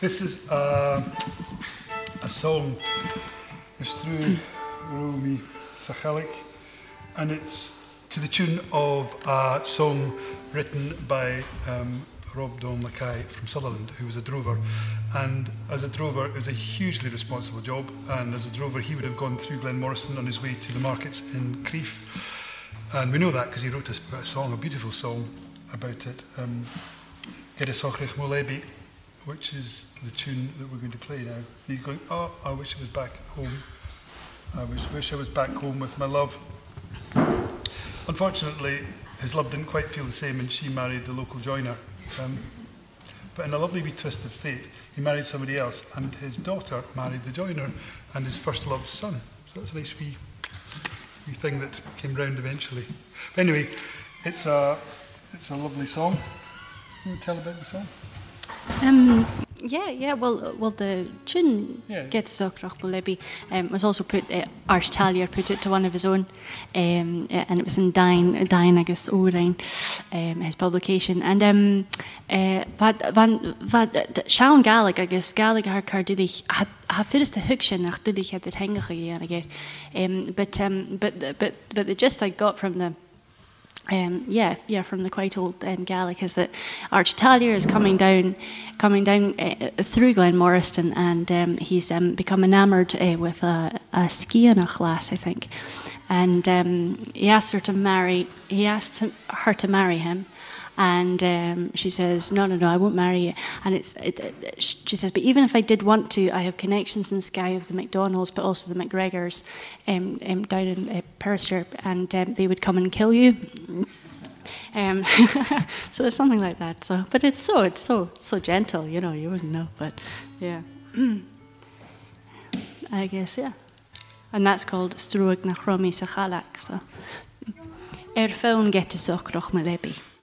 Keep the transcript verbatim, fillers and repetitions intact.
This is uh, a song, Ystrú Romi Sachalik, and it's to the tune of a song written by um, Rob Don Mackay from Sutherland, who was a drover. And as a drover, it was a hugely responsible job. And as a drover, he would have gone through Glenmorrison on his way to the markets in Crieff. And we know that because he wrote a, a song, a beautiful song about it, um, Gedesochrich Molebi, which is the tune that we're going to play now. And he's going, oh, I wish I was back home. I wish, wish I was back home with my love. Unfortunately, his love didn't quite feel the same, and she married the local joiner. Um, but in a lovely wee twist of fate, he married somebody else, and his daughter married the joiner and his first love's son. So that's a nice wee, wee thing that came round eventually. But anyway, it's a, it's a lovely song. You want to tell about the song? Um, yeah, yeah. Well, well, the tune Yeah. Gedesochrich Molebi um, was also put. Uh, Arch Talier put it to one of his own, um, uh, and it was in Dain, Dain, I guess, Orein, um, his publication. And um, uh, vad van vad Sean Gaelic, I guess, Gaelic har cardilich had had first a huction nach dilich had it hanging again. Um, but um, but but but the gist I got from the. Um, yeah, yeah, from the quite old um, Gaelic is that Arch Talier is coming down, coming down uh, through Glenmorrison, and um, he's um, become enamoured uh, with a, a skianach lass, I think, and um, he asked her to marry. He asked him, her to marry him, and um, she says, "No, no, no, I won't marry you." And it's, it, it, she says, "But even if I did want to, I have connections in Skye of the McDonalds, but also the McGregors um, um, down in uh, Perisher, and um, they would come and kill you." Um, so it's something like that. So, but it's so it's so so gentle, you know. You wouldn't know, but yeah, I guess yeah. And that's called Struag nach Romi Sachalak. So, er phone Gedesochrich Molebi.